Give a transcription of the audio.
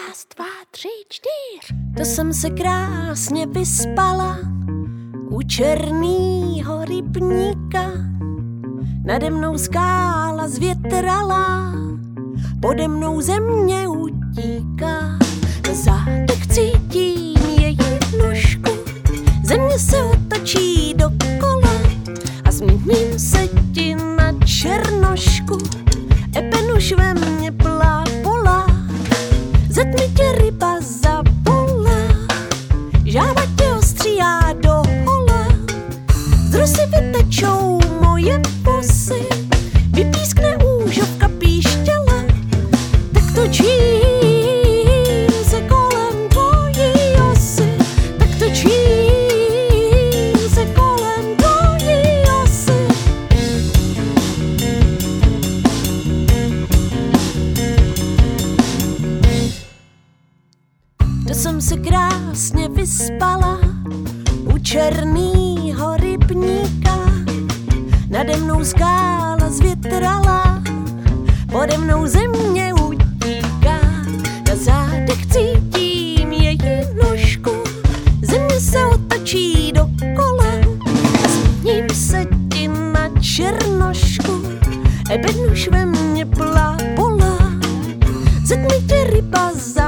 Raz, 2, 3, 4. To jsem se krásně vyspala u černýho rybníka. Nade mnou skála zvětrala, pode mnou země utíká. Na zádech cítím její nůžku, země se otočí dokola a změním se ti na černošku. Eben už ve mně plápola, ze tmy tě ryba zabolá, žába tě ostříhá do hola, z rosy vytečou moje vosy, vypískne úžovka píšťala, tak točím se kolem tvojí osy, tak točím se kolem tvojí osy. To jsem se krásně vyspala u černýho rybníka. Nade mnou skála zvětrala, pode mnou země utíká. Na zádech cítím její nožku, země se otočí dokola a změním se ti na černošku. Eben už ve mně plápola, ze tmy tě ryba